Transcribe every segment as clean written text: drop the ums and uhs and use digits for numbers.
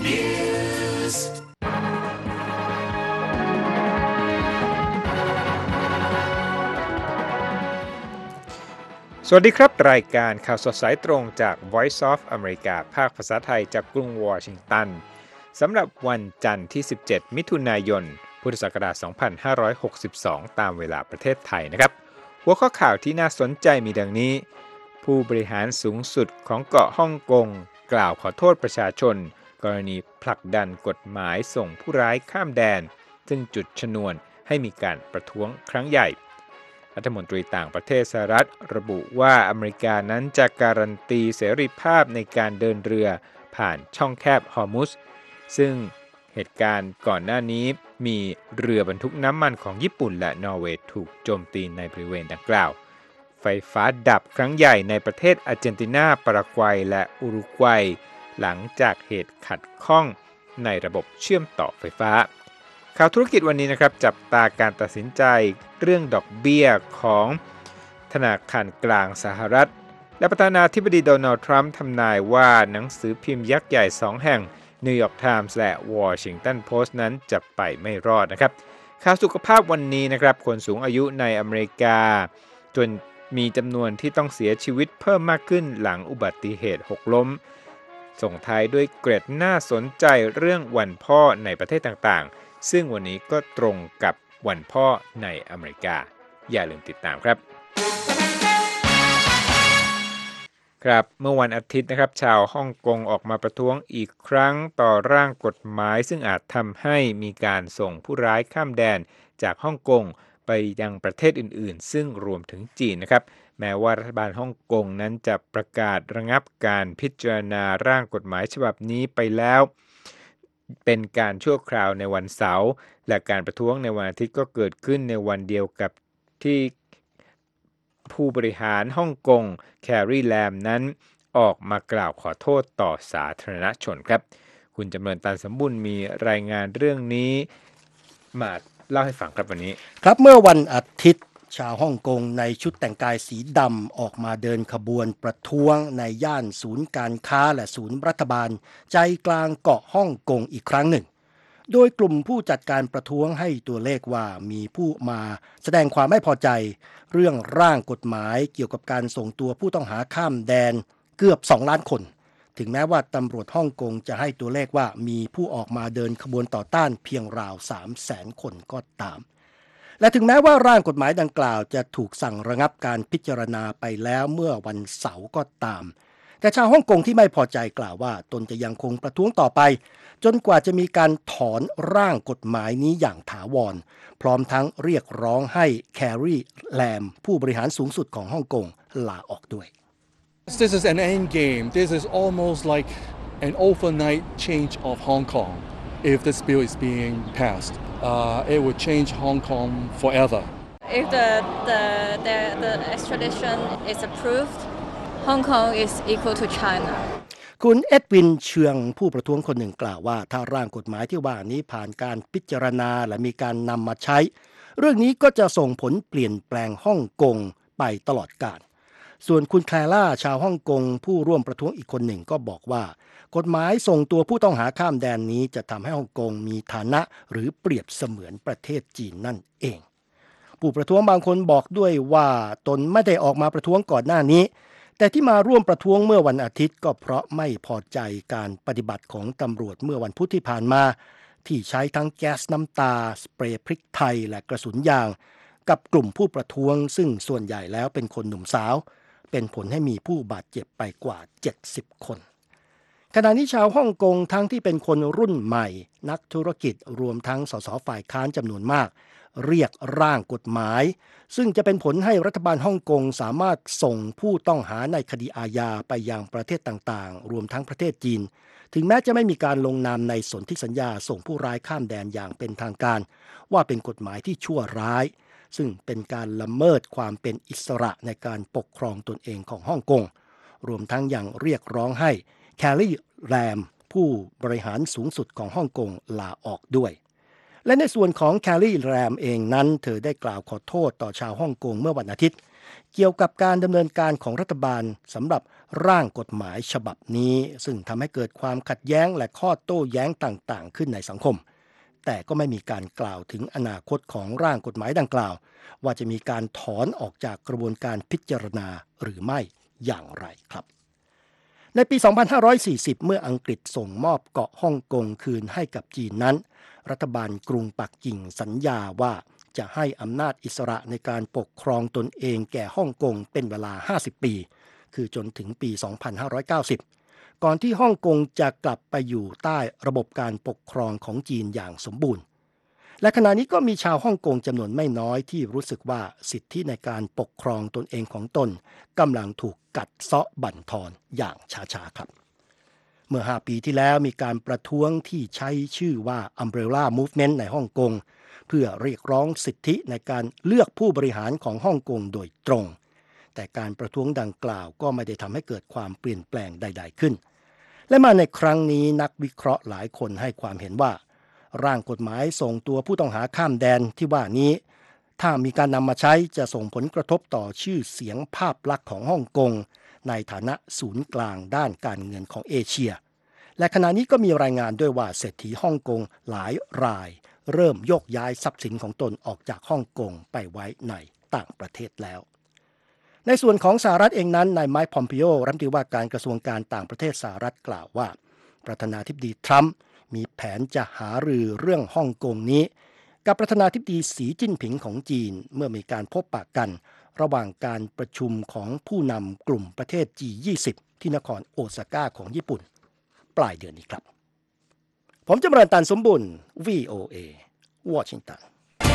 Newsสวัสดีครับรายการข่าวสดสายตรงจาก Voice of America ภาคภาษาไทยจากกรุงวอชิงตันสำหรับวันจันทร์ที่ 17 มิถุนายน พุทธศักราช 2562 ตามเวลาประเทศไทยนะครับหัวข้อข่าวที่น่าสนใจมีดังนี้ผู้บริหารสูงสุดของเกาะฮ่องกงกล่าวขอโทษประชาชนกรณีผลักดันกฎหมายส่งผู้ร้ายข้ามแดนซึ่งจุดชนวนให้มีการประท้วงครั้งใหญ่รัฐมนตรีต่างประเทศสหรัฐระบุว่าอเมริกานั้นจะการันตีเสรีภาพในการเดินเรือผ่านช่องแคบฮอร์มุซซึ่งเหตุการณ์ก่อนหน้านี้มีเรือบรรทุกน้ำมันของญี่ปุ่นและนอร์เวย์ถูกโจมตีในบริเวณดังกล่าวไฟฟ้าดับครั้งใหญ่ในประเทศอาร์เจนตินา ปารากวัยและอุรุกวัยหลังจากเหตุขัดข้องในระบบเชื่อมต่อไฟฟ้าข่าวธุรกิจวันนี้นะครับจับตาการตัดสินใจเรื่องดอกเบี้ยของธนาคารกลางสหรัฐและประธานาธิบดีโดนัลด์ทรัมป์ทำนายว่าหนังสือพิมพ์ยักษ์ใหญ่2แห่งนิวยอร์กไทมส์และวอชิงตันโพสต์นั้นจะไปไม่รอดนะครับข่าวสุขภาพวันนี้นะครับคนสูงอายุในอเมริกาจนมีจำนวนที่ต้องเสียชีวิตเพิ่มมากขึ้นหลังอุบัติเหตุหกล้มส่งท้ายด้วยเกร็ดน่าสนใจเรื่องวันพ่อในประเทศต่างๆซึ่งวันนี้ก็ตรงกับวันพ่อในอเมริกาอย่าลืมติดตามครับครับเมื่อวันอาทิตย์นะครับชาวฮ่องกงออกมาประท้วงอีกครั้งต่อร่างกฎหมายซึ่งอาจทำให้มีการส่งผู้ร้ายข้ามแดนจากฮ่องกงไปยังประเทศอื่นๆซึ่งรวมถึงจีนนะครับแม้ว่ารัฐบาลฮ่องกงนั้นจะประกาศระงับการพิจารณาร่างกฎหมายฉบับนี้ไปแล้วเป็นการชั่วคราวในวันเสาร์และการประท้วงในวันอาทิตย์ก็เกิดขึ้นในวันเดียวกับที่ผู้บริหารฮ่องกงแคร์รีแลมนั้นออกมากล่าวขอโทษต่อสาธารณชนครับคุณจำเริญ ตันสมบุญมีรายงานเรื่องนี้มาเล่าให้ฟังครับวันนี้ครับเมื่อวันอาทิตย์ชาวฮ่องกงในชุดแต่งกายสีดำออกมาเดินขบวนประท้วงในย่านศูนย์การค้าและศูนย์รัฐบาลใจกลางเกาะฮ่องกงอีกครั้งหนึ่งโดยกลุ่มผู้จัดการประท้วงให้ตัวเลขว่ามีผู้มาแสดงความไม่พอใจเรื่องร่างกฎหมายเกี่ยวกับการส่งตัวผู้ต้องหาข้ามแดนเกือบ2 ล้านคนถึงแม้ว่าตำรวจฮ่องกงจะให้ตัวเลขว่ามีผู้ออกมาเดินขบวนต่อต้านเพียงราว 300,000 คนก็ตามและถึงแม้ว่าร่างกฎหมายดังกล่าวจะถูกสั่งระงับการพิจารณาไปแล้วเมื่อวันเสาร์ก็ตามแต่ชาวฮ่องกงที่ไม่พอใจกล่าวว่าตนจะยังคงประท้วงต่อไปจนกว่าจะมีการถอนร่างกฎหมายนี้อย่างถาวรพร้อมทั้งเรียกร้องให้แคร์รีแลมผู้บริหารสูงสุดของฮ่องกงลาออกด้วย This is an end game. This is almost like an overnight change of Hong Kong. If this bill is being passed, it would change Hong Kong forever. If the extradition is approved, Hong Kong is equal to China. คุณเอ็ดวินเชืองผู้ประท้วงคนหนึ่งกล่าวว่าถ้าร่างกฎหมายที่ว่านี้ผ่านการพิจารณาและมีการนำมาใช้เรื่องนี้ก็จะส่งผลเปลี่ยนแปลงฮ่องกงไปตลอดกาลส่วนคุณแคลร่าชาวฮ่องกงผู้ร่วมประท้วงอีกคนหนึ่งก็บอกว่ากฎหมายส่งตัวผู้ต้องหาข้ามแดนนี้จะทำให้ฮ่องกงมีฐานะหรือเปรียบเสมือนประเทศจีนนั่นเองผู้ประท้วงบางคนบอกด้วยว่าตนไม่ได้ออกมาประท้วงก่อนหน้านี้แต่ที่มาร่วมประท้วงเมื่อวันอาทิตย์ก็เพราะไม่พอใจการปฏิบัติของตำรวจเมื่อวันพุธที่ผ่านมาที่ใช้ทั้งแก๊สน้ำตาสเปรย์พริกไทยและกระสุนยางกับกลุ่มผู้ประท้วงซึ่งส่วนใหญ่แล้วเป็นคนหนุ่มสาวเป็นผลให้มีผู้บาดเจ็บไปกว่า70 คนขณะนี้ชาวฮ่องกงทั้งที่เป็นคนรุ่นใหม่นักธุรกิจรวมทั้งสสฝ่ายค้านจำนวนมากเรียกร่างกฎหมายซึ่งจะเป็นผลให้รัฐบาลฮ่องกงสามารถส่งผู้ต้องหาในคดีอาญาไปยังประเทศต่างๆรวมทั้งประเทศจีนถึงแม้จะไม่มีการลงนามในสนธิสัญญาส่งผู้ร้ายข้ามแดนอย่างเป็นทางการว่าเป็นกฎหมายที่ชั่วร้ายซึ่งเป็นการละเมิดความเป็นอิสระในการปกครองตนเองของฮ่องกงรวมทั้งยังเรียกร้องให้แคร์รีแลมผู้บริหารสูงสุดของฮ่องกงลาออกด้วยและในส่วนของแคร์รีแลมเองนั้นเธอได้กล่าวขอโทษต่อชาวฮ่องกงเมื่อวันอาทิตย์เกี่ยวกับการดำเนินการของรัฐบาลสำหรับร่างกฎหมายฉบับนี้ซึ่งทำให้เกิดความขัดแย้งและข้อโต้แย้งต่างๆขึ้นในสังคมแต่ก็ไม่มีการกล่าวถึงอนาคตของร่างกฎหมายดังกล่าวว่าจะมีการถอนออกจากกระบวนการพิจารณาหรือไม่อย่างไรครับในปี 2540 เมื่ออังกฤษส่งมอบเกาะฮ่องกงคืนให้กับจีนนั้นรัฐบาลกรุงปักกิ่งสัญญาว่าจะให้อำนาจอิสระในการปกครองตนเองแก่ฮ่องกงเป็นเวลา 50 ปีคือจนถึงปี 2590 ก่อนที่ฮ่องกงจะกลับไปอยู่ใต้ระบบการปกครองของจีนอย่างสมบูรณ์และขณะนี้ก็มีชาวฮ่องกงจำนวนไม่น้อยที่รู้สึกว่าสิทธิในการปกครองตนเองของตนกำลังถูกกัดเซาะบั่นทอนอย่างช้าๆครับเมื่อ 5 ปีที่แล้วมีการประท้วงที่ใช้ชื่อว่า Umbrella Movement ในฮ่องกงเพื่อเรียกร้องสิทธิในการเลือกผู้บริหารของฮ่องกงโดยตรงแต่การประท้วงดังกล่าวก็ไม่ได้ทำให้เกิดความเปลี่ยนแปลงใดๆขึ้นและมาในครั้งนี้นักวิเคราะห์หลายคนให้ความเห็นว่าร่างกฎหมายส่งตัวผู้ต้องหาข้ามแดนที่ว่านี้ถ้ามีการนำมาใช้จะส่งผลกระทบต่อชื่อเสียงภาพลักษณ์ของฮ่องกงในฐานะศูนย์กลางด้านการเงินของเอเชียและขณะนี้ก็มีรายงานด้วยว่าเศรษฐีฮ่องกงหลายรายเริ่มโยกย้ายทรัพย์สินของตนออกจากฮ่องกงไปไว้ในต่างประเทศแล้วในส่วนของสหรัฐเองนั้นนายไมค์ พอมปิโอรัฐมนตรีว่าการกระทรวงการต่างประเทศสหรัฐกล่าวว่าประธานาธิบดีทรัมป์มีแผนจะหารือเรื่องฮ่องกงนี้กับประธานาธิบดีสีจิ้นผิงของจีนเมื่อมีการพบปะกันระหว่างการประชุมของผู้นำกลุ่มประเทศ G20 ที่นครโอซาก้าของญี่ปุ่นปลายเดือนนี้ครับผมจำเริญ ตันสมบุญ VOA วอชิงตัน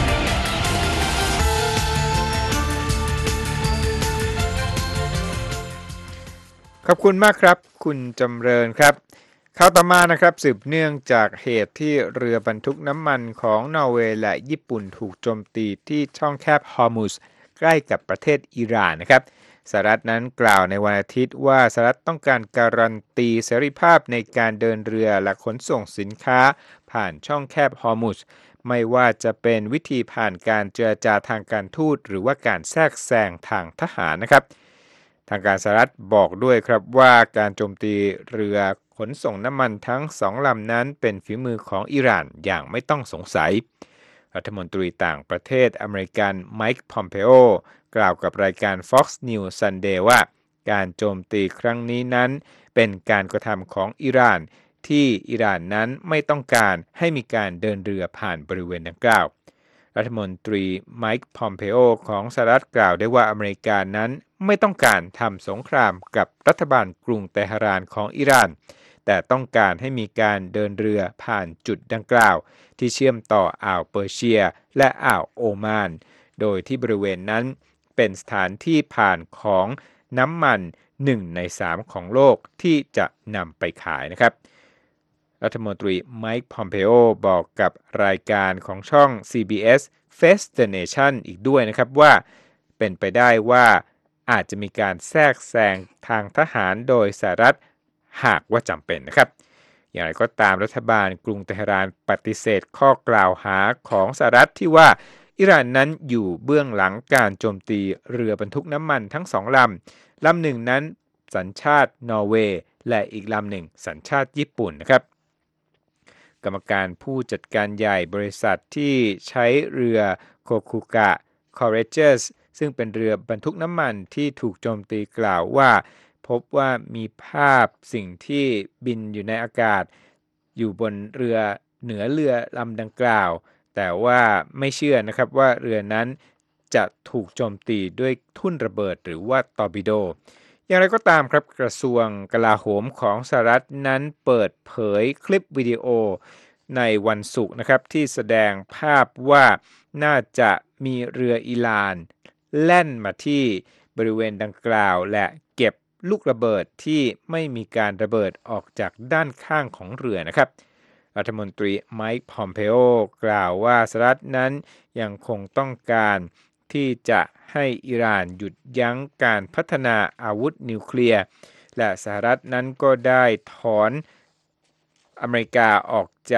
ขอบคุณมากครับคุณจำเริญครับข่าวต่อมานะครับสืบเนื่องจากเหตุที่เรือบรรทุกน้ำมันของนอร์เวย์และญี่ปุ่นถูกโจมตีที่ช่องแคบฮอร์มุซใกล้กับประเทศอิหร่านนะครับสหรัฐนั้นกล่าวในวันอาทิตย์ว่าสหรัฐต้องการการันตีเสรีภาพในการเดินเรือและขนส่งสินค้าผ่านช่องแคบฮอร์มุซไม่ว่าจะเป็นวิธีผ่านการเจรจาทางการทูตหรือว่าการแทรกแซงทางทหารนะครับทางการสหรัฐบอกด้วยครับว่าการโจมตีเรือขนส่งน้ำมันทั้ง2 ลำนั้นเป็นฝีมือของอิหร่านอย่างไม่ต้องสงสัยรัฐมนตรีต่างประเทศอเมริกันไมค์ พอมเปโอกล่าวกับรายการ Fox News Sunday ว่าการโจมตีครั้งนี้นั้นเป็นการกระทำของอิหร่านที่อิหร่านนั้นไม่ต้องการให้มีการเดินเรือผ่านบริเวณดังกล่าวรัฐมนตรีไมค์ พอมเปโอของสหรัฐกล่าวได้ว่าอเมริกานั้นไม่ต้องการทำสงครามกับรัฐบาลกรุงเตหะรานของอิหร่านแต่ต้องการให้มีการเดินเรือผ่านจุดดังกล่าวที่เชื่อมต่ออ่าวเปอร์เซียและอ่าวโอมานโดยที่บริเวณนั้นเป็นสถานที่ผ่านของน้ำมัน1 ใน 3ของโลกที่จะนำไปขายนะครับรัฐมนตรีไมค์ พอมเปโอบอกกับรายการของช่อง CBS Face the Nation อีกด้วยนะครับว่าเป็นไปได้ว่าอาจจะมีการแทรกแซงทางทหารโดยสหรัฐหากว่าจำเป็นนะครับอย่างไรก็ตามรัฐบาลกรุงเตหะรานปฏิเสธข้อกล่าวหาของสหรัฐที่ว่าอิหร่านนั้นอยู่เบื้องหลังการโจมตีเรือบรรทุกน้ำมันทั้ง2 ลำหนึ่งนั้นสัญชาตินอร์เวย์และอีกลำหนึ่งสัญชาติญี่ปุ่นนะครับกรรมการผู้จัดการใหญ่บริษัทที่ใช้เรือโคคุกะคอเรเจอร์สซึ่งเป็นเรือบรรทุกน้ำมันที่ถูกโจมตีกล่าวว่าพบว่ามีภาพสิ่งที่บินอยู่ในอากาศอยู่บนเรือเหนือเรือลำดังกล่าวแต่ว่าไม่เชื่อนะครับว่าเรือนั้นจะถูกโจมตีด้วยทุ่นระเบิดหรือว่าตอร์ปิโดอย่างไรก็ตามครับกระทรวงกลาโหมของสหรัฐนั้นเปิดเผยคลิปวิดีโอในวันศุกร์นะครับที่แสดงภาพว่าน่าจะมีเรืออิหร่านแล่นมาที่บริเวณดังกล่าวและเก็บลูกระเบิดที่ไม่มีการระเบิดออกจากด้านข้างของเรือนะครับรัฐมนตรีไมค์ พอมเปโอกล่าวว่าสหรัฐนั้นยังคงต้องการที่จะให้อิหร่านหยุดยั้งการพัฒนาอาวุธนิวเคลียร์และสหรัฐนั้นก็ได้ถอนอเมริกาออกจาก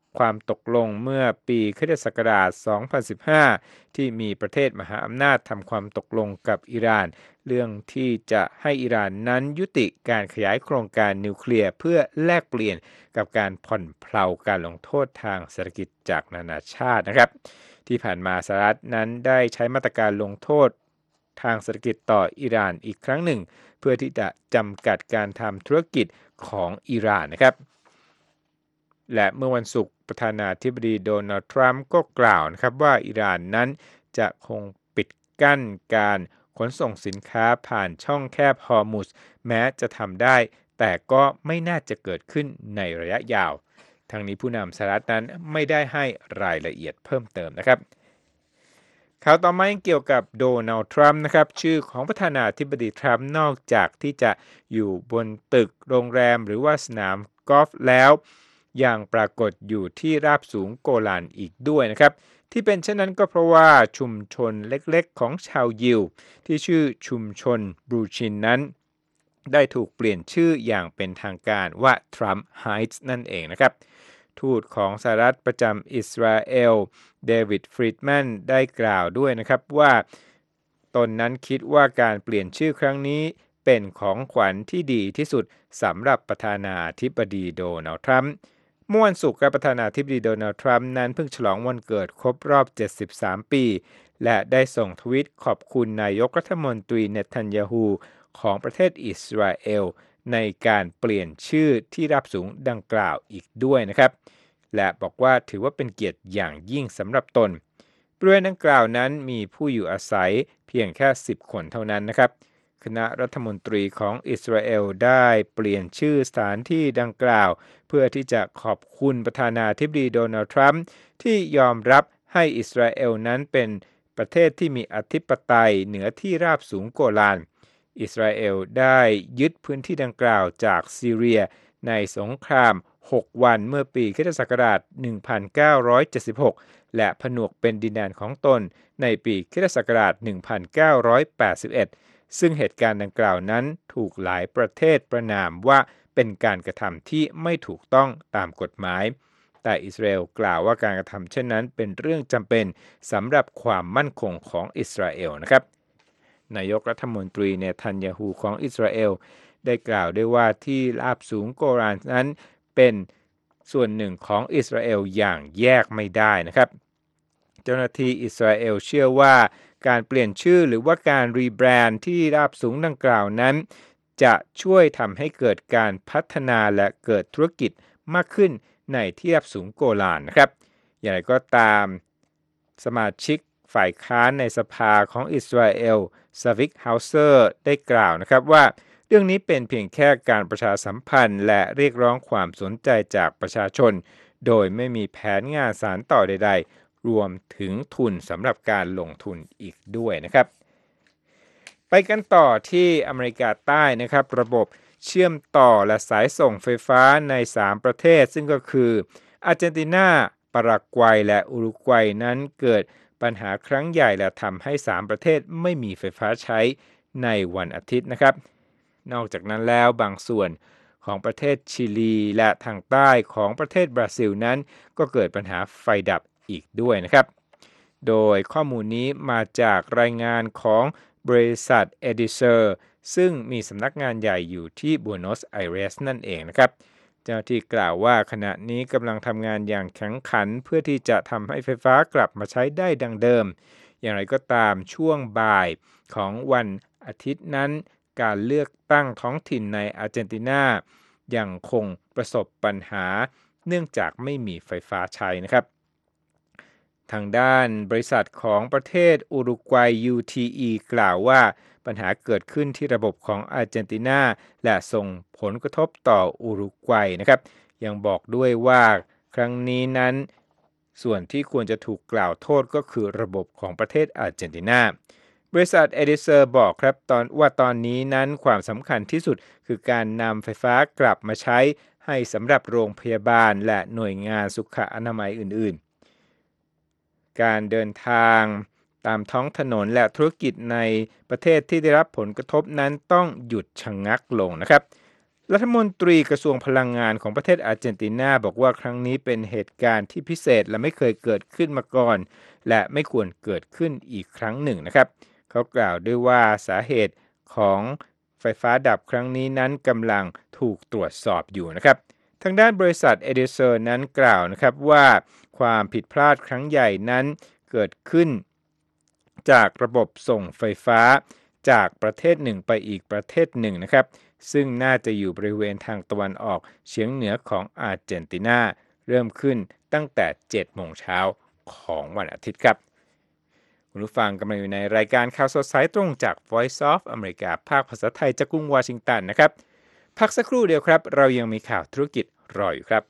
ความตกลงเมื่อปีค.ศ. 2015 ที่มีประเทศมหาอำนาจทำความตกลงกับอิหร่านเรื่องที่จะให้อิหร่านนั้นยุติการขยายโครงการนิวเคลียร์เพื่อแลกเปลี่ยนกับการผ่อนเพลาการลงโทษทางเศรษฐกิจจากนานาชาตินะครับที่ผ่านมาสหรัฐนั้นได้ใช้มาตรการลงโทษทางเศรษฐกิจต่ออิหร่านอีกครั้งหนึ่งเพื่อที่จะจำกัดการทำธุรกิจของอิหร่านนะครับและเมื่อวันศุกร์ประธานาธิบดีโดนัลด์ทรัมป์ก็กล่าวนะครับว่าอิหร่านนั้นจะคงปิดกั้นการขนส่งสินค้าผ่านช่องแคบฮอร์มุซแม้จะทำได้แต่ก็ไม่น่าจะเกิดขึ้นในระยะยาวทางนี้ผู้นำสหรัฐนั้นไม่ได้ให้รายละเอียดเพิ่มเติมนะครับข่าวต่อมาเกี่ยวกับโดนัลด์ทรัมป์นะครับชื่อของประธานาธิบดีทรัมป์นอกจากที่จะอยู่บนตึกโรงแรมหรือว่าสนามกอล์ฟแล้วยังปรากฏอยู่ที่ราบสูงโกลานอีกด้วยนะครับที่เป็นเช่นนั้นก็เพราะว่าชุมชนเล็กๆของชาวยิวที่ชื่อชุมชนบรูชินนั้นได้ถูกเปลี่ยนชื่ออย่างเป็นทางการว่าทรัมป์ไฮท์นั่นเองนะครับทูตของสหรัฐประจำอิสราเอลเดวิดฟรีดแมนได้กล่าวด้วยนะครับว่าตนนั้นคิดว่าการเปลี่ยนชื่อครั้งนี้เป็นของขวัญที่ดีที่สุดสำหรับประธานาธิบดีโดนัลด์ทรัมป์เมื่อวันศุกร์ประธานาธิบดีโดนัลด์ทรัมป์นั้นเพิ่งฉลองวันเกิดครบรอบ73 ปีและได้ส่งทวีตขอบคุณนายกรัฐมนตรีเนทันยาฮูของประเทศอิสราเอลในการเปลี่ยนชื่อที่ราบสูงดังกล่าวอีกด้วยนะครับและบอกว่าถือว่าเป็นเกียรติอย่างยิ่งสำหรับตนบริเวณดังกล่าวนั้นมีผู้อยู่อาศัยเพียงแค่10 คนเท่านั้นนะครับคณะรัฐมนตรีของอิสราเอลได้เปลี่ยนชื่อสถานที่ดังกล่าวเพื่อที่จะขอบคุณประธานาธิบดีโดนัลด์ทรัมป์ที่ยอมรับให้อิสราเอลนั้นเป็นประเทศที่มีอธิปไตยเหนือที่ราบสูงโกลานอิสราเอลได้ยึดพื้นที่ดังกล่าวจากซีเรียในสงคราม6 วันเมื่อปีค.ศ. 1976 และผนวกเป็นดินแดนของตนในปีค.ศ. 1981 ซึ่งเหตุการณ์ดังกล่าวนั้นถูกหลายประเทศประณามว่าเป็นการกระทำที่ไม่ถูกต้องตามกฎหมายแต่อิสราเอลกล่าวว่าการกระทำเช่นนั้นเป็นเรื่องจำเป็นสำหรับความมั่นคงของอิสราเอลนะครับนายกรัฐมนตรีเนทันยาฮูของอิสราเอลได้กล่าวด้วยว่าที่ราบสูงโกลานนั้นเป็นส่วนหนึ่งของอิสราเอลอย่างแยกไม่ได้นะครับเจ้าหน้าที่อิสราเอลเชื่อว่าการเปลี่ยนชื่อหรือว่าการรีแบรนด์ที่ราบสูงดังกล่าวนั้นจะช่วยทำให้เกิดการพัฒนาและเกิดธุรกิจมากขึ้นในที่ราบสูงโกลานนะครับอย่างไรก็ตามสมาชิกฝ่ายค้านในสภาของอิสราเอลซาวิกเฮาเซอร์ได้กล่าวนะครับว่าเรื่องนี้เป็นเพียงแค่การประชาสัมพันธ์และเรียกร้องความสนใจจากประชาชนโดยไม่มีแผนงานสานต่อใดๆรวมถึงทุนสำหรับการลงทุนอีกด้วยนะครับไปกันต่อที่อเมริกาใต้นะครับระบบเชื่อมต่อและสายส่งไฟฟ้าใน3ประเทศซึ่งก็คืออาร์เจนตินาปารากวัยและอุรุกวัยนั้นเกิดปัญหาครั้งใหญ่และทำให้3ประเทศไม่มีไฟฟ้าใช้ในวันอาทิตย์นะครับนอกจากนั้นแล้วบางส่วนของประเทศชิลีและทางใต้ของประเทศบราซิลนั้นก็เกิดปัญหาไฟดับอีกด้วยนะครับโดยข้อมูลนี้มาจากรายงานของบริษัทเอดิเซอร์ซึ่งมีสำนักงานใหญ่อยู่ที่บัวนอสไอเรสนั่นเองนะครับเจ้าหน้าที่กล่าวว่าขณะนี้กำลังทำงานอย่างแข็งขันเพื่อที่จะทำให้ไฟฟ้ากลับมาใช้ได้ดังเดิมอย่างไรก็ตามช่วงบ่ายของวันอาทิตย์นั้นการเลือกตั้งท้องถิ่นในอาร์เจนตินายังคงประสบปัญหาเนื่องจากไม่มีไฟฟ้าใช้นะครับทางด้านบริษัทของประเทศอุรุกวัย UTE กล่าวว่าปัญหาเกิดขึ้นที่ระบบของอาร์เจนตินาและส่งผลกระทบต่ออุรุกวัยนะครับยังบอกด้วยว่าครั้งนี้นั้นส่วนที่ควรจะถูกกล่าวโทษก็คือระบบของประเทศอาร์เจนตินาบริษัทเอดิเซอร์บอกครับตอนนี้นั้นความสำคัญที่สุดคือการนำไฟฟ้ากลับมาใช้ให้สำหรับโรงพยาบาลและหน่วยงานสุขอนามัยอื่นๆการเดินทางตามท้องถนนและธุรกิจในประเทศที่ได้รับผลกระทบนั้นต้องหยุดชะงักลงนะครับรัฐมนตรีกระทรวงพลังงานของประเทศอาร์เจนตินาบอกว่าครั้งนี้เป็นเหตุการณ์ที่พิเศษและไม่เคยเกิดขึ้นมาก่อนและไม่ควรเกิดขึ้นอีกครั้งหนึ่งนะครับเขากล่าวด้วยว่าสาเหตุของไฟฟ้าดับครั้งนี้นั้นกำลังถูกตรวจสอบอยู่นะครับทางด้านบริษัทเอดิเซอร์นั้นกล่าวนะครับว่าความผิดพลาดครั้งใหญ่นั้นเกิดขึ้นจากระบบส่งไฟฟ้าจากประเทศหนึ่งไปอีกประเทศหนึ่งนะครับซึ่งน่าจะอยู่บริเวณทางตะวันออกเฉียงเหนือของอาร์เจนตินาเริ่มขึ้นตั้งแต่ 7 โมงเช้าของวันอาทิตย์ครับคุณผู้ฟังกำลังอยู่ในรายการข่าวสดสายตรงจาก Voice of America ภาคภาษาไทยจากกรุงวอชิงตันนะครับพักสักครู่เดียวครับเรายังมีข่าวธุรกิจรออยู่ครับ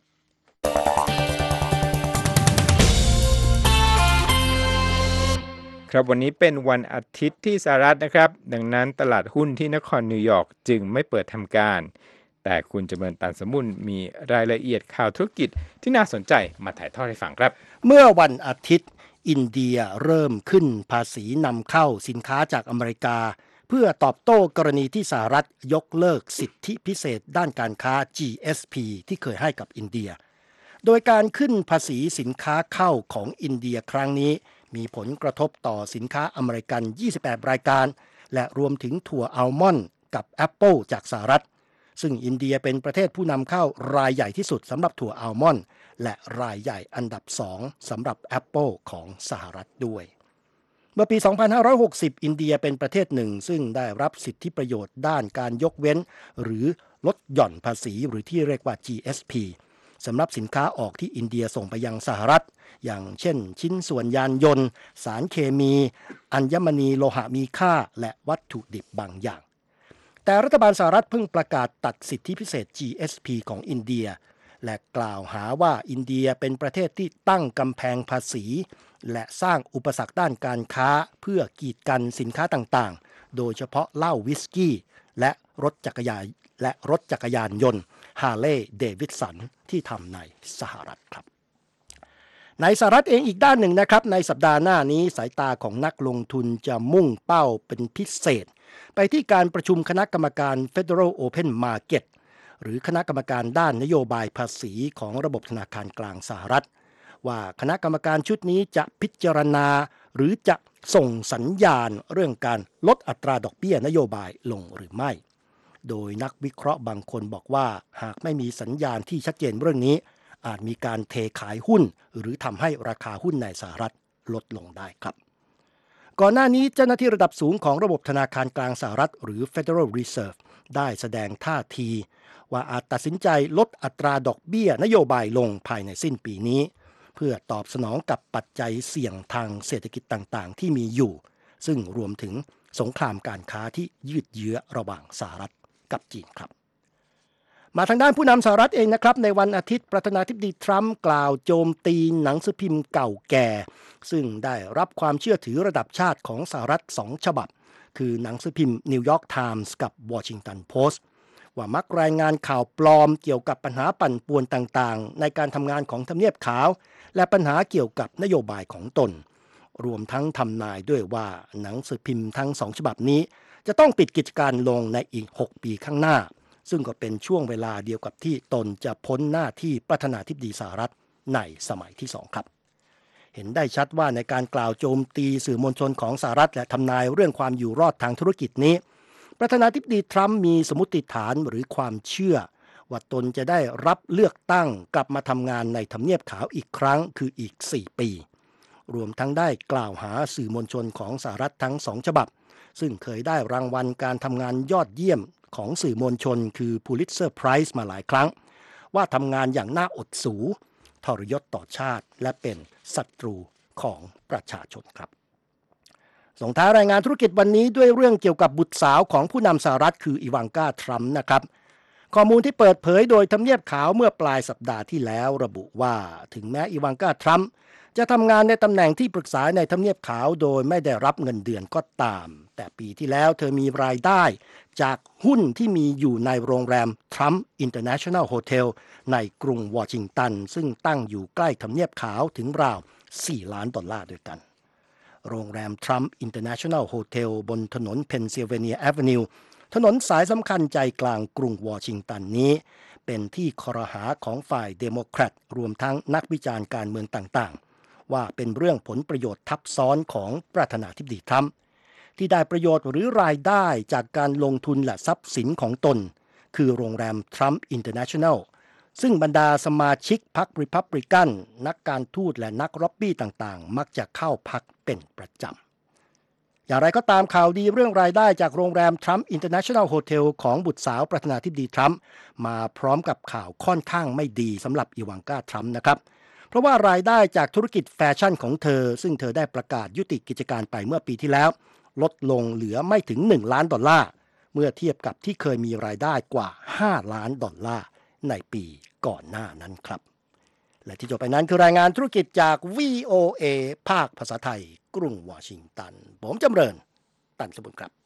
ครับวันนี้เป็นวันอาทิตย์ที่สหรัฐนะครับดังนั้นตลาดหุ้นที่นครนิวยอร์กจึงไม่เปิดทำการแต่คุณจำเริญ ตันสมุนมีรายละเอียดข่าวธุรกิจที่น่าสนใจมาถ่ายทอดให้ฟังครับเมื่อวันอาทิตย์อินเดียเริ่มขึ้นภาษีนำเข้าสินค้าจากอเมริกาเพื่อตอบโต้กรณีที่สหรัฐยกเลิกสิทธิพิเศษด้านการค้า GSP ที่เคยให้กับอินเดียโดยการขึ้นภาษีสินค้าเข้าของอินเดียครั้งนี้มีผลกระทบต่อสินค้าอเมริกัน28รายการและรวมถึงถั่วอัลมอนด์กับแอปเปิลจากสหรัฐซึ่งอินเดียเป็นประเทศผู้นำเข้ารายใหญ่ที่สุดสำหรับถั่วอัลมอนด์และรายใหญ่อันดับ2สำหรับแอปเปิลของสหรัฐด้วยเมื่อปี 2560 อินเดียเป็นประเทศหนึ่งซึ่งได้รับสิทธิประโยชน์ด้านการยกเว้นหรือลดหย่อนภาษีหรือที่เรียกว่า GSP สำหรับสินค้าออกที่อินเดียส่งไปยังสหรัฐอย่างเช่นชิ้นส่วนยานยนต์สารเคมีอัญมณีโลหะมีค่าและวัตถุดิบบางอย่างแต่รัฐบาลสหรัฐเพิ่งประกาศตัดสิทธิพิเศษ GSP ของอินเดียและกล่าวหาว่าอินเดียเป็นประเทศที่ตั้งกำแพงภาษีและสร้างอุปสรรคด้านการค้าเพื่อกีดกันสินค้าต่างๆโดยเฉพาะเหล้าวิสกี้และรถจักรยานยนต์ฮาร์เลย์เดวิดสันที่ทำในสหรัฐครับในสหรัฐเองอีกด้านหนึ่งนะครับในสัปดาห์หน้านี้สายตาของนักลงทุนจะมุ่งเป้าเป็นพิเศษไปที่การประชุมคณะกรรมการ Federal Open Market หรือคณะกรรมการด้านนโยบายภาษีของระบบธนาคารกลางสหรัฐว่าคณะกรรมการชุดนี้จะพิจารณาหรือจะส่งสัญญาณเรื่องการลดอัตราดอกเบี้ยนโยบายลงหรือไม่โดยนักวิเคราะห์บางคนบอกว่าหากไม่มีสัญญาณที่ชัดเจนเรื่องนี้อาจมีการเทขายหุ้นหรือทำให้ราคาหุ้นในสหรัฐลดลงได้ครับก่อนหน้านี้เจ้าหน้าที่ระดับสูงของระบบธนาคารกลางสหรัฐหรือ Federal Reserve ได้แสดงท่าทีว่าอาจตัดสินใจลดอัตราดอกเบี้ยนโยบายลงภายในสิ้นปีนี้เพื่อตอบสนองกับปัจจัยเสี่ยงทางเศรษฐกิจต่างๆที่มีอยู่ซึ่งรวมถึงสงครามการค้าที่ยืดเยื้อระหว่างสหรัฐกับจีนครับมาทางด้านผู้นำสหรัฐเองนะครับในวันอาทิตย์ประธานาธิบดีทรัมป์กล่าวโจมตีหนังสือพิมพ์เก่าแก่ซึ่งได้รับความเชื่อถือระดับชาติของสหรัฐ2ฉบับคือหนังสือพิมพ์นิวยอร์กไทมส์กับวอชิงตันโพสต์ว่ามักรายงานข่าวปลอมเกี่ยวกับปัญหาปั่นป่วนต่างๆในการทำงานของทำเนียบขาวและปัญหาเกี่ยวกับนโยบายของตนรวมทั้งทำนายด้วยว่าหนังสือพิมพ์ทั้ง2ฉบับนี้จะต้องปิดกิจการลงในอีก6ปีข้างหน้าซึ่งก็เป็นช่วงเวลาเดียวกับที่ตนจะพ้นหน้าที่ประธานาธิบดีสหรัฐในสมัยที่2ครับเห็นได้ชัดว่าในการกล่าวโจมตีสื่อมวลชนของสหรัฐและทำนายเรื่องความอยู่รอดทางธุรกิจนี้ประธานาธิบดีทรัมป์มีสมมติฐานหรือความเชื่อว่าตนจะได้รับเลือกตั้งกลับมาทำงานในทำเนียบขาวอีกครั้งคืออีก4ปีรวมทั้งได้กล่าวหาสื่อมวลชนของสหรัฐทั้ง2ฉบับซึ่งเคยได้รางวัลการทำงานยอดเยี่ยมของสื่อมวลชนคือ Pulitzer Prize มาหลายครั้งว่าทำงานอย่างน่าอดสูทรยศต่อชาติและเป็นศัตรูของประชาชนครับส่งท้ายรายงานธุรกิจวันนี้ด้วยเรื่องเกี่ยวกับบุตรสาวของผู้นำสหรัฐคืออีวานกาทรัมป์นะครับข้อมูลที่เปิดเผยโดยทำเนียบขาวเมื่อปลายสัปดาห์ที่แล้วระบุว่าถึงแม้อีวานกาทรัมป์จะทำงานในตำแหน่งที่ปรึกษาในทำเนียบขาวโดยไม่ได้รับเงินเดือนก็ตามแต่ปีที่แล้วเธอมีรายได้จากหุ้นที่มีอยู่ในโรงแรม Trump International Hotel ในกรุงวอชิงตันซึ่งตั้งอยู่ใกล้ทำเนียบขาวถึงราว$4 ล้านด้วยกันโรงแรม Trump International Hotel บนถนน Pennsylvania Avenue ถนนสายสำคัญใจกลางกรุงวอชิงตันนี้เป็นที่ครหาของฝ่ายเดโมแครตรวมทั้งนักวิจารณ์การเมืองต่างๆว่าเป็นเรื่องผลประโยชน์ทับซ้อนของประธานาธิบดีทรัมป์ที่ได้ประโยชน์หรือรายได้จากการลงทุนและทรัพย์สินของตนคือโรงแรมทรัมป์อินเตอร์เนชั่นแนลซึ่งบรรดาสมาชิกพรรครีพับลิกันนักการทูตและนักร็อบบี้ต่างๆมักจะเข้าพักเป็นประจำอย่างไรก็ตามข่าวดีเรื่องรายได้จากโรงแรมทรัมป์อินเตอร์เนชั่นแนลโฮเทลของบุตรสาวประธานาธิบดีทรัมป์มาพร้อมกับข่าวค่อนข้างไม่ดีสำหรับอีวานกาทรัมป์นะครับเพราะว่ารายได้จากธุรกิจแฟชั่นของเธอซึ่งเธอได้ประกาศยุติกิจการไปเมื่อปีที่แล้วลดลงเหลือไม่ถึง$1 ล้านเมื่อเทียบกับที่เคยมีรายได้กว่า$5 ล้านในปีก่อนหน้านั้นครับและที่จบไปนั้นคือรายงานธุรกิจจาก VOA ภาคภาษาไทยกรุงวอชิงตันผมจำเริญตันสบุญครับ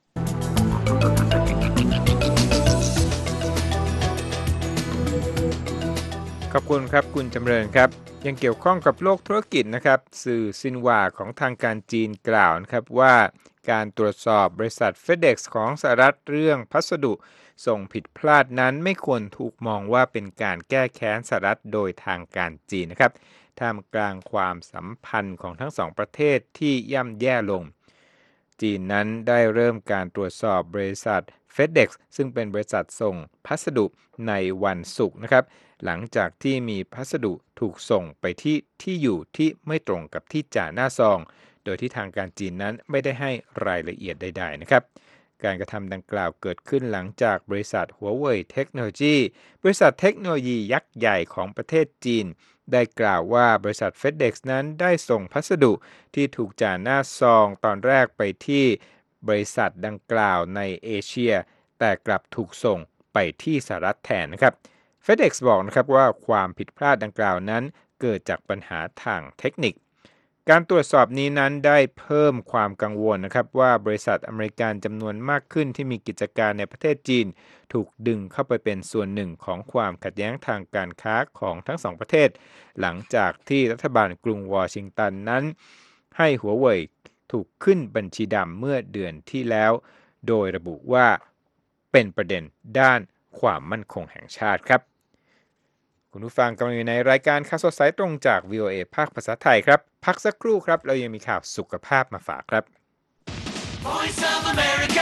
ขอบคุณครับคุณจำเริญครับยังเกี่ยวข้องกับโลกธุรกิจนะครับสื่อซินหวาของทางการจีนกล่าวนะครับว่าการตรวจสอบบริษัท FedEx ของสหรัฐเรื่องพัสดุส่งผิดพลาดนั้นไม่ควรถูกมองว่าเป็นการแก้แค้นสหรัฐโดยทางการจีนนะครับท่ามกลางความสัมพันธ์ของทั้งสองประเทศที่ย่ำแย่ลงจีนนั้นได้เริ่มการตรวจสอบบริษัท FedEx ซึ่งเป็นบริษัทส่งพัสดุในวันศุกร์นะครับหลังจากที่มีพัสดุถูกส่งไปที่อยู่ที่ไม่ตรงกับที่จ่าหน้าซองโดยที่ทางการจีนนั้นไม่ได้ให้รายละเอียดใดๆนะครับการกระทำดังกล่าวเกิดขึ้นหลังจากบริษัทหัวเว่ยเทคโนโลยีบริษัทเทคโนโลยียักษ์ใหญ่ของประเทศจีนได้กล่าวว่าบริษัท FedEx นั้นได้ส่งพัสดุที่ถูกจ่าหน้าซองตอนแรกไปที่บริษัทดังกล่าวในเอเชียแต่กลับถูกส่งไปที่สหรัฐแทนนะครับ FedEx บอกนะครับว่าความผิดพลาดดังกล่าวนั้นเกิดจากปัญหาทางเทคนิคการตรวจสอบนี้นั้นได้เพิ่มความกังวลนะครับว่าบริษัทอเมริกันจำนวนมากขึ้นที่มีกิจการในประเทศจีนถูกดึงเข้าไปเป็นส่วนหนึ่งของความขัดแย้งทางการค้าของทั้งสองประเทศหลังจากที่รัฐบาลกรุงวอชิงตันนั้นให้หัวเว่ยถูกขึ้นบัญชีดำเมื่อเดือนที่แล้วโดยระบุว่าเป็นประเด็นด้านความมั่นคงแห่งชาติครับคุณผู้ฟังกำลังอยู่ในรายการข่าวสดสายตรงจาก VOA ภาคภาษาไทยครับพักสักครู่ครับเรายังมีข่าวสุขภาพมาฝากครับ Voice of America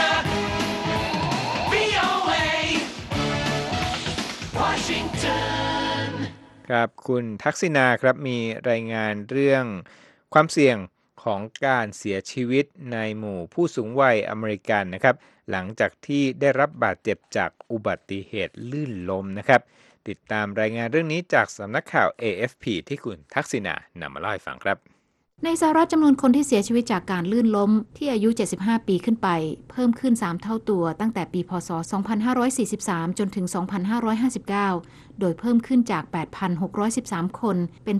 VOA Washington ครับคุณทักษิณาครับมีรายงานเรื่องความเสี่ยงของการเสียชีวิตในหมู่ผู้สูงวัยอเมริกันนะครับหลังจากที่ได้รับบาดเจ็บจากอุบัติเหตุลื่นล้มนะครับติดตามรายงานเรื่องนี้จากสำนักข่าว AFP ที่คุณทักษิณานำมาเล่าให้ฟังครับในสหรัฐจำนวนคนที่เสียชีวิตจากการลื่นล้มที่อายุ75ปีขึ้นไปเพิ่มขึ้น3เท่าตัวตั้งแต่ปีพ.ศ. 2543จนถึง2559โดยเพิ่มขึ้นจาก 8,613 คนเป็น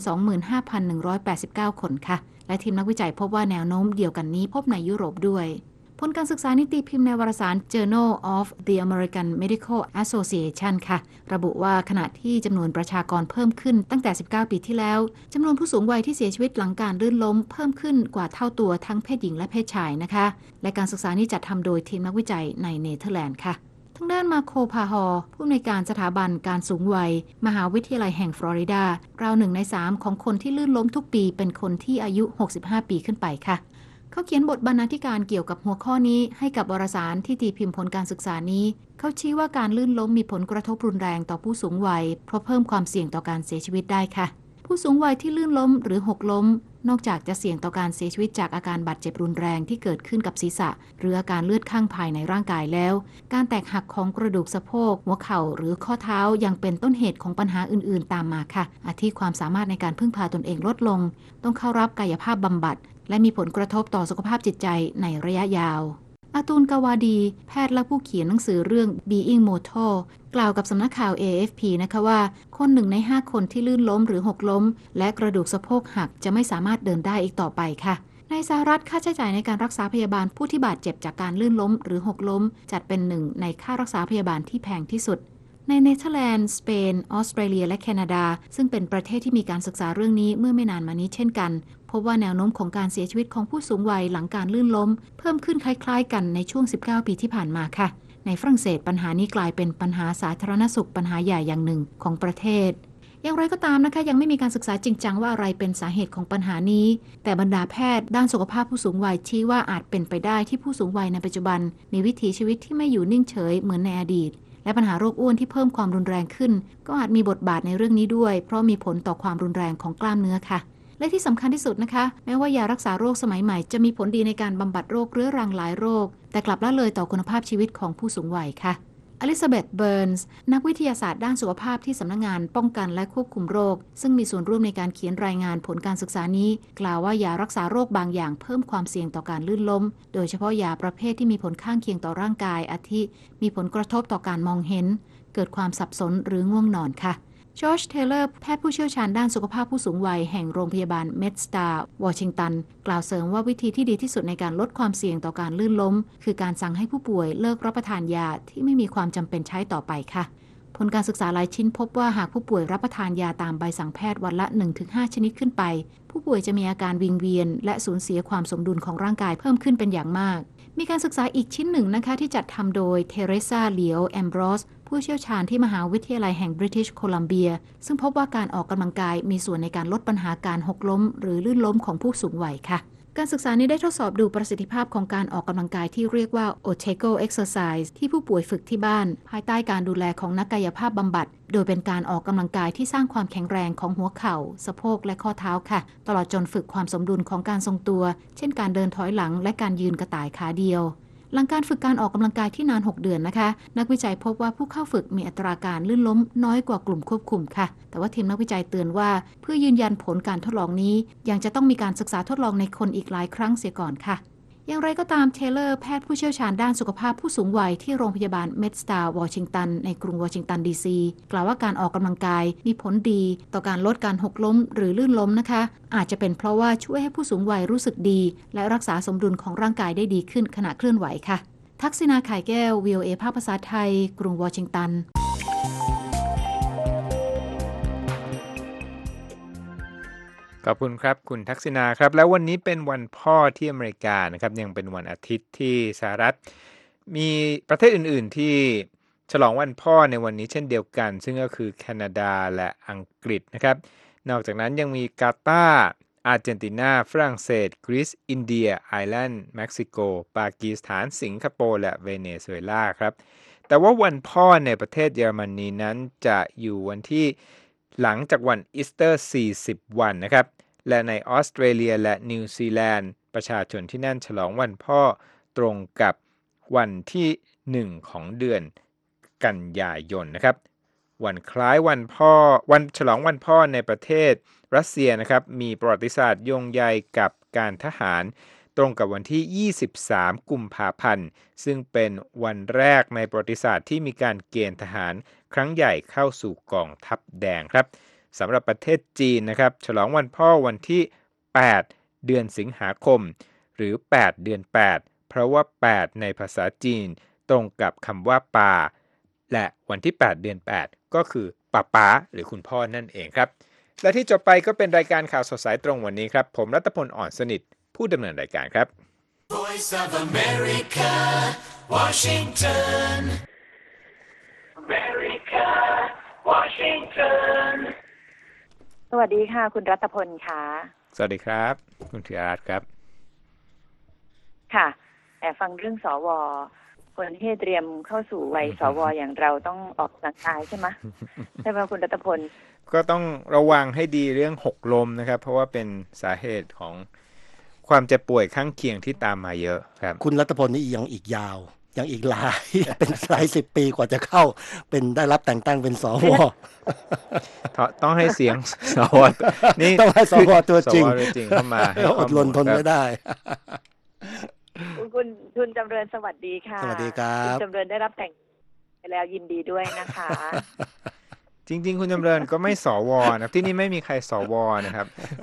25,189 คนค่ะและทีมนักวิจัยพบว่าแนวโน้มเดียวกันนี้พบในยุโรปด้วยผลการศึกษานิติพิมพ์ในวารสาร Journal of the American Medical Association ค่ะระบุว่าขณะที่จำนวนประชากรเพิ่มขึ้นตั้งแต่19ปีที่แล้วจำนวนผู้สูงวัยที่เสียชีวิตหลังการลื่นล้มเพิ่มขึ้นกว่าเท่าตัวทั้งเพศหญิงและเพศชายนะคะและการศึกษานี้จัดทำโดยทีมนักวิจัยในเนเธอร์แลนด์ค่ะทางด้านมาโคพาฮอผู้อำนวยการสถาบันการสูงวัยมหาวิทยาลัยแห่งฟลอริดาราว1 ใน 3ของคนที่ลื่นล้มทุกปีเป็นคนที่อายุ65ปีขึ้นไปค่ะเขาเขียนบทบรรณาธิการเกี่ยวกับหัวข้อนี้ให้กับวารสารที่ตีพิมพ์ผลการศึกษานี้เขาชี้ว่าการลื่นล้มมีผลกระทบรุนแรงต่อผู้สูงวัยเพราะเพิ่มความเสี่ยงต่อการเสียชีวิตได้ค่ะผู้สูงวัยที่ลื่นล้มหรือหกล้มนอกจากจะเสี่ยงต่อการเสียชีวิตจากอาการบาดเจ็บรุนแรงที่เกิดขึ้นกับศีรษะหรืออาการเลือดข้างภายในร่างกายแล้วการแตกหักของกระดูกสะโพกหัวเข่าหรือข้อเท้ายังเป็นต้นเหตุของปัญหาอื่นๆตามมาค่ะอาทิความสามารถในการพึ่งพาตนเองลดลงต้องเข้ารับกายภาพบำบัดและมีผลกระทบต่อสุขภาพจิตใจในระยะยาวอาตูนกาวาดีแพทย์และผู้เขียนหนังสือเรื่อง Being Mortal กล่าวกับสำนักข่าว AFP นะคะว่าคน1 ใน 5คนที่ลื่นล้มหรือหกล้มและกระดูกสะโพกหักจะไม่สามารถเดินได้อีกต่อไปค่ะในสหรัฐค่าใช้จ่ายในการรักษาพยาบาลผู้ที่บาดเจ็บจากการลื่นล้มหรือหกล้มจัดเป็นหนึ่งในค่ารักษาพยาบาลที่แพงที่สุดในเนเธอร์แลนด์สเปนออสเตรเลียและแคนาดาซึ่งเป็นประเทศที่มีการศึกษาเรื่องนี้เมื่อไม่นานมานี้เช่นกันพบว่าแนวโน้มของการเสียชีวิตของผู้สูงวัยหลังการลื่นล้มเพิ่มขึ้นคล้ายๆกันในช่วง19ปีที่ผ่านมาค่ะในฝรั่งเศสปัญหานี้กลายเป็นปัญหาสาธารณสุขปัญหาใหญ่อย่างหนึ่งของประเทศอย่างไรก็ตามนะคะยังไม่มีการศึกษาจริงจังว่าอะไรเป็นสาเหตุของปัญหานี้แต่บรรดาแพทย์ด้านสุขภาพผู้สูงวัยชี้ว่าอาจเป็นไปได้ที่ผู้สูงวัยในปัจจุบันมีวิถีชีวิตที่ไม่อยู่นิ่งเฉยเหมือนในอดีตและปัญหาโรคอ้วนที่เพิ่มความรุนแรงขึ้นก็อาจมีบทบาทในเรื่องนี้ด้วยเพราะมีผลต่อความรุนแรงของกล้ามเนื้อค่ะและที่สำคัญที่สุดนะคะแม้ว่ายารักษาโรคสมัยใหม่จะมีผลดีในการบำบัดโรคเรื้อรังหลายโรคแต่กลับละเลยต่อคุณภาพชีวิตของผู้สูงวัยค่ะอลิซาเบธ เบิร์นส์นักวิทยาศาสตร์ด้านสุขภาพที่สำนักงานป้องกันและควบคุมโรคซึ่งมีส่วนร่วมในการเขียนรายงานผลการศึกษานี้กล่าวว่ายารักษาโรคบางอย่างเพิ่มความเสี่ยงต่อการลื่นล้มโดยเฉพาะยาประเภทที่มีผลข้างเคียงต่อร่างกายอาทิมีผลกระทบต่อการมองเห็นเกิดความสับสนหรือง่วงนอนค่ะจอร์จ เทเลอร์แพทย์ผู้เชี่ยวชาญด้านสุขภาพผู้สูงวัยแห่งโรงพยาบาลเมดสตาร์วอชิงตันกล่าวเสริมว่าวิธีที่ดีที่สุดในการลดความเสี่ยงต่อการลื่นล้มคือการสั่งให้ผู้ป่วยเลิกรับประทานยาที่ไม่มีความจำเป็นใช้ต่อไปค่ะผลการศึกษาหลายชิ้นพบว่าหากผู้ป่วยรับประทานยาตามใบสั่งแพทย์วันละ 1-5 ชนิดขึ้นไปผู้ป่วยจะมีอาการวิงเวียนและสูญเสียความสมดุลของร่างกายเพิ่มขึ้นเป็นอย่างมากมีการศึกษาอีกชิ้นหนึ่งนะคะที่จัดทำโดยเทเรซา เหลียว แอมโบรสผู้เชี่ยวชาญที่มหาวิทยาลัยแห่งบริติชโคลัมเบียซึ่งพบว่าการออกกำลังกายมีส่วนในการลดปัญหาการหกล้มหรือลื่นล้มของผู้สูงวัยค่ะการศึกษานี้ได้ทดสอบดูประสิทธิภาพของการออกกำลังกายที่เรียกว่า Otego Exercise ที่ผู้ป่วยฝึกที่บ้านภายใต้การดูแลของนักกายภาพบำบัดโดยเป็นการออกกำลังกายที่สร้างความแข็งแรงของหัวเข่าสะโพกและข้อเท้าค่ะตลอดจนฝึกความสมดุลของการทรงตัวเช่นการเดินถอยหลังและการยืนกระต่ายขาเดียวหลังการฝึกการออกกำลังกายที่นาน6 เดือนนะคะนักวิจัยพบว่าผู้เข้าฝึกมีอัตราการลื่นล้มน้อยกว่ากลุ่มควบคุมค่ะแต่ว่าทีมนักวิจัยเตือนว่าเพื่อยืนยันผลการทดลองนี้ยังจะต้องมีการศึกษาทดลองในคนอีกหลายครั้งเสียก่อนค่ะอย่างไรก็ตามเทเลอร์แพทย์ผู้เชี่ยวชาญด้านสุขภาพผู้สูงวัยที่โรงพยาบาลเมดสตาร์วอชิงตันในกรุงวอชิงตันดีซีกล่าวว่าการออกกำลังกายมีผลดีต่อการลดการหกล้มหรือลื่นล้มนะคะอาจจะเป็นเพราะว่าช่วยให้ผู้สูงวัยรู้สึกดีและรักษาสมดุลของร่างกายได้ดีขึ้นขณะเคลื่อนไหวค่ะทักษิณา ข่ายแก้ว VOA ภาคภาษาไทยกรุงวอชิงตันขอบคุณครับคุณทักษิณาครับแล้ววันนี้เป็นวันพ่อที่อเมริกานะครับยังเป็นวันอาทิตย์ที่สหรัฐมีประเทศอื่นๆที่ฉลองวันพ่อในวันนี้เช่นเดียวกันซึ่งก็คือแคนาดาและอังกฤษนะครับนอกจากนั้นยังมีกาตาร์อาร์เจนตินาฝรั่งเศสกรีซอินเดียไอร์แลนด์เม็กซิโกปากีสถานสิงคโปร์และเวเนซุเอลาครับแต่ว่าวันพ่อในประเทศเยอรมนีนั้นจะอยู่วันที่หลังจากวันอีสเตอร์40 วันนะครับและในออสเตรเลียและนิวซีแลนด์ประชาชนที่นั่นฉลองวันพ่อตรงกับวันที่1ของเดือนกันยายนนะครับวันคล้ายวันพ่อวันฉลองวันพ่อในประเทศรัสเซียนะครับมีประวัติศาสตร์โยงใยกับการทหารตรงกับวันที่23 กุมภาพันธ์ซึ่งเป็นวันแรกในประวัติศาสตร์ที่มีการเกณฑ์ทหารครั้งใหญ่เข้าสู่กองทัพแดงครับสำหรับประเทศจีนนะครับฉลองวันพ่อวันที่8เดือนสิงหาคมหรือ8เดือน8เพราะว่า8ในภาษาจีนตรงกับคำว่าป่าและวันที่8เดือน8ก็คือป๊าหรือคุณพ่อนั่นเองครับและที่จบไปก็เป็นรายการข่าวสดสายตรงวันนี้ครับผมรัตพล อ่อนสนิทผู้ดำเนินรายการครับ Voice of America, Washington. America, Washington. สวัสดีค่ะคุณรัตพลค่ะสวัสดีครับคุณธีรรัตน์ครับค่ะแต่ฟังเรื่องสวคนที่เตรียมเข้าสู่วัยสวอย่างเราต้องออกกำลังกายใช่ไหมใช่ไหมคุณรัตพลก็ต้องระวังให้ดีเรื่องหกล้มนะครับเพราะว่าเป็นสาเหตุของความเจ็บป่วยข้างเคียงที่ตามมาเยอะครับคุณรัตพลนี่ยังอีกยาวยังอีกหลาย เป็นหลาย10 ปีกว่าจะเข้าเป็นได้รับแต่งตั้งเป็นสวต้องให้เสียงสวนี่ต้องให้สวตัวจริงเข้ามาอดรนทนไม่ได้คุณจำเริญสวัสดีค่ะสวัสดีครับคุณจำเริญได้รับแต่งไปแล้วยินดีด้วยนะคะจริงๆคุณจำเริญก็ไม่สวนะที่นี่ไม่มีใครสวนะครับ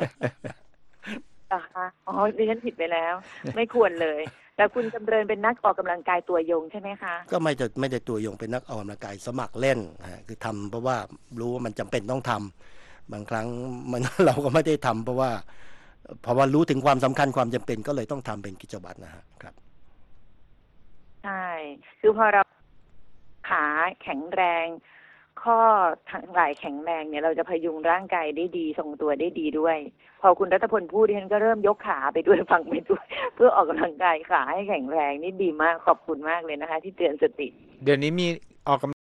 อ๋อดิฉันผิดไปแล้วไม่ควรเลยแต่คุณจำเริญเป็นนักออกกำลังกายตัวยงใช่ไหมคะก็ไม่ได้ตัวยงเป็นนักออกกำลังกายสมัครเล่นคือทำเพราะว่ารู้ว่ามันจำเป็นต้องทำบางครั้งเราก็ไม่ได้ทำเพราะว่ารู้ถึงความสำคัญความจำเป็นก็เลยต้องทำเป็นกิจวัตรนะครับใช่คือพอเราขาแข็งแรงข้อทั้งหลายแข็งแรงเนี่ยเราจะพยุงร่างกายได้ดีทรงตัวได้ดีด้วยพอคุณรัตพลพูดดิฉันก็เริ่มยกขาไปด้วยฟังไปด้วยเพื่อออกกำลังกายขาให้แข็งแรงนี่ดีมากขอบคุณมากเลยนะคะที่เตือนสติเดี๋ยวนี้มีออกกำ